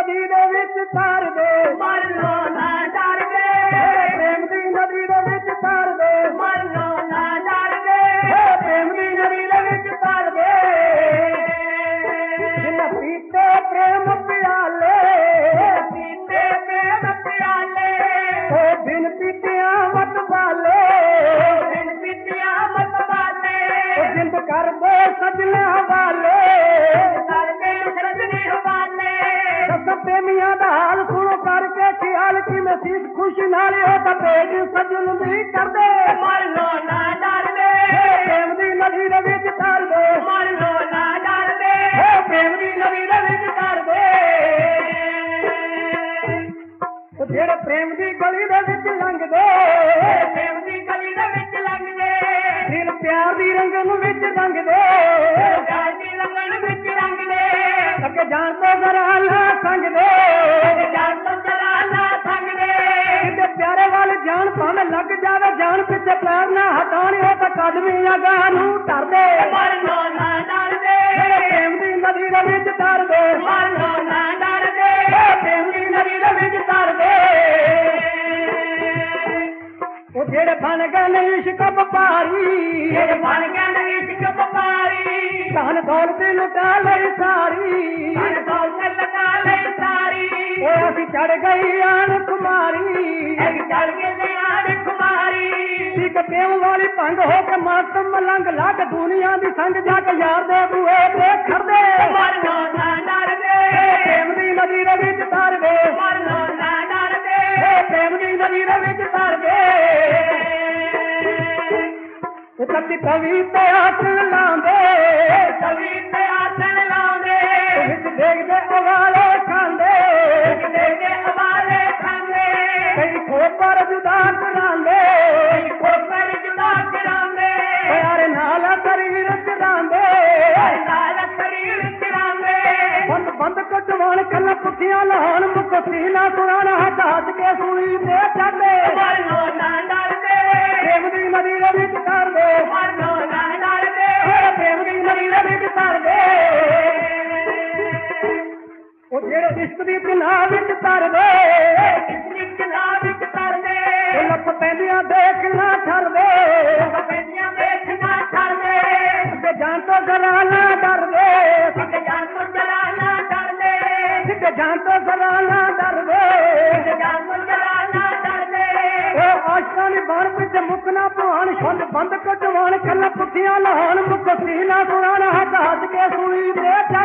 ਨਦੀ ਦੇ ਵਿੱਚ ਤਾਰ ਦੇ ਮਰਨੋਂ ਨਾ ਡਰਦੇ ਪ੍ਰੇਮ ਦੀ ਨਦੀ ਦੇ ਵਿੱਚ ਤਾਰ ਦੇ ਮਰਨੋਂ ਨਾ ਡਰਦੇ ਪ੍ਰੇਮ ਦੀ ਨਦੀ ਦੇ ਵਿੱਚ ਤਾਰ ਦੇ ਜਿਨ ਪੀਤੇ ਪ੍ਰੇਮ ਪਿਆਲੇ ਪੀਤੇ ਪ੍ਰੇਮ ਪਿਆਲੇ ਉਹ ਬਿਨ ਪੀਤਿਆਂ ਮਤ ਵਾਲੇ ਬਿਨ ਪੀਤਿਆਂ ਮਤ ਵਾਲੇ ਜਿੰਦ ਕਰਦੇ ਸਜਣੇ ਹਵਾਲੇ ਕਰਦੇ ਸਜਣੇ ਹਵਾਲੇ ਦਸ ਪ੍ਰੇਮੀਆਂ ਦਾ ਹਾਲ ਸੁਣੋ ਕਰਕੇ ਖਿਆਲ ਕਿ ਮਸੀਤ ਖੁਸ਼ੀ ਨਾਲ ਉਹ ਤਾਂ ਭੇਜ ਸਜਣ ਦੀ ਕਰਦੇ ਮਰਨੋਂ ਨਾ ਡਰਦੇ ਪ੍ਰੇਮ ਦੀ ਨਦੀ ਦੇ ਵਿੱਚ ਤਾਰ ਦੇ ਮਰਨੋਂ ਨਾ ਡਰਦੇ ਪ੍ਰੇਮ ਦੀ ਨਦੀ ਦੇ ਵਿੱਚ ਤਾਰ ਦੇ ਜਿਹੜੇ ਪ੍ਰੇਮ ਦੀ ਗਲੀ ਦੇ ਵਿੱਚ ਲੰਘਦੇ ਪ੍ਰੇਮ ਦੀ ਗਲੀ ਦੇ ਵਿੱਚ ਲੰਘਦੇ ਦਿਲ ਪਿਆਰ ਦੀ ਰੰਗਨ ਵਿੱਚ ਰੰਗਦੇ ਪਿਆਰ ਦੀ ਰੰਗਨ ਵਿੱਚ ਰੰਗਦੇ ਅੱਗੇ ਜਾਣ ਤੋਂ ਜ਼ਰਾ ਨਾ ਸੰਗਦੇ ਜਾਨ ਤੋਂ ਜਲਾ ਨਾ ਸੰਗਦੇ ਕਿਤੇ ਪਿਆਰੇ ਵੱਲ ਜਾਣ ਭਾਵੇਂ ਲੱਗ ਜਾਵੇ ਜਾਣ ਪਿੱਛੇ ਪੈਰ ਨਾ ਹਟਾਉਣ ਉਹ ਤਾਂ ਕਦਮੀਆਂ ਗਾਂ ਨੂੰ ਡਰਦੇ ਮਰਨੋਂ ਨਾ ਡਰਦੇ ਪ੍ਰੇਮ ਦੀ ਨਦੀ ਦੇ ਵਿੱਚ ਤਰਦੇ ਮਰਨੋਂ ਨਾ ਡਰਦੇ ਪ੍ਰੇਮ ਦੀ ਨਦੀ ਦੇ ਵਿੱਚ ਤਰਦੇ ਉਹ ਜਿਹੜੇ ਬਣ ਗਏ ਨੇ ਇਸ਼ਕ ਵਪਾਰੀ ਜਿਹੜੇ ਬਣ ਗਏ ਨੇ ਇਸ਼ਕ ਵਪਾਰੀ ਧਨ ਦੌਲਤ ਲੁਟਾ ਲਈ ਸਾਰੀ ਧਨ ਦੌਲਤ ਲੁਟਾ ਲਈ ਸਾਰੀ ਉਹ ਅਸੀਂ ਚੜ ਗਈ ਆਣ ਕੁਮਾਰੀ ਇੱਕ ਚੜ ਕੇ ਨਿਆੜ ਕੁਮਾਰੀ ਇੱਕ ਪ੍ਰੇਮ ਵਾਲੀ ਭੰਗ ਹੋ ਕੇ ਮਸਤ ਮਲੰਗ ਲੱਗ ਦੁਨੀਆ ਦੀ ਸੰਗ ਜਾ ਕੇ ਯਾਰ ਦੇ ਬੂਹੇ ਤੇ ਖੜਦੇ ਮਰਨੋਂ ਨਾ ਡਰਦੇ ਪ੍ਰੇਮ ਦੀ ਨਦੀ ਦੇ ਵਿੱਚ ਤਰਦੇ ਮਰਨੋਂ ਨਾ ਡਰਦੇ ਪ੍ਰੇਮ ਦੀ ਨਦੀ ਦੇ ਵਿੱਚ ਤਰਦੇ ਉਹ ਕੱਤੀ ਕਵੀ ਤੇ ਆਸਣ ਲਾਉਂਦੇ ਕਵੀ ਤੇ ਆਸਣ ਲਾਉਂਦੇ ਵਿੱਚ ਦੇਖਦੇ ਅਵਾਲੇ ਖਾਂਦੇ ਦੇਖਦੇ ਹਵਾਲੇ ਖਾਂਦੇ ਕਈ ਖੋਪਰ ਜੁਦਾ ਕਰਾਂਦੇ ਕੋਪਰ ਜੁਦਾ ਕਰਾਂਦੇ ਪਿਆਰੇ ਨਾਲ ਸਰੀਰ ਚਰਾਂਦੇ ਨਾਲ ਸਰੀਰ ਚਰਾਂਦੇ ਬੰਦ ਬੰਦ ਕਟਵਾਣ ਕੱਲ ਪੁੱਠੀਆਂ ਲਾਉਣ ਮੁੱਕ ਸੀਨਾ ਸੁਣਾਣਾ ਹਟਾਤ ਕੇ ਸੂਈ ਤੇ ਚੜਦੇ ਮਰਨੋਂ ਨਾ ਡਰਦੇ ਪ੍ਰੇਮ ਦੀ ਨਦੀ ਦੇ ਵਿੱਚ ਤਰਦੇ ਮਰਨੋਂ ਨਾ ਡਰਦੇ ਪ੍ਰੇਮ ਦੀ ਨਦੀ ਦੇ ਵਿੱਚ ਤਰਦੇ ਉਹ ਜਿਹੜੇ ਇਸ਼ਕ ਦੀ ਪਿਨਾਹ ਵਿੱਚ ਤਰਦੇ ਇਸ ਵਿੱਚ ਨਾ ਵਿੱਚ ਕਰਦੇ ਉਹ ਲੱਪ ਪੈਂਦੀਆਂ ਦੇਖ ਨਾ ਠਰਦੇ ਪੈਂਦੀਆਂ ਵੇਖ ਨਾ ਛੱਡਦੇ ਅੱਗੇ ਜਾਣ ਤੋਂ ਜ਼ਰਾ ਨਾ ਡਰਦੇ ਇੱਕ ਜਾਨ ਤੋਂ ਜਲਾ ਨਾ ਡਰਦੇ ਅੱਗੇ ਜਾਣ ਤੋਂ ਜ਼ਰਾ ਨਾ ਡਰਦੇ ਇੱਕ ਜਾਨ ਤੋਂ ਜਲਾ ਨਾ ਡਰਦੇ ਉਹ ਆਸ਼ਕਾਂ ਦੀ ਬਾਣ ਵਿੱਚ ਮੁੱਕਣਾ ਭਾਣ ਛੰਦ ਬੰਦ ਕਟਵਾਣ ਕੱਲ ਪੁੱਠੀਆਂ ਲਾਉਣ ਮੁੱਕ ਸੀਨਾ ਸੁਣਾਣਾ ਹਟਾਤ ਕੇ ਸੂਈ ਤੇ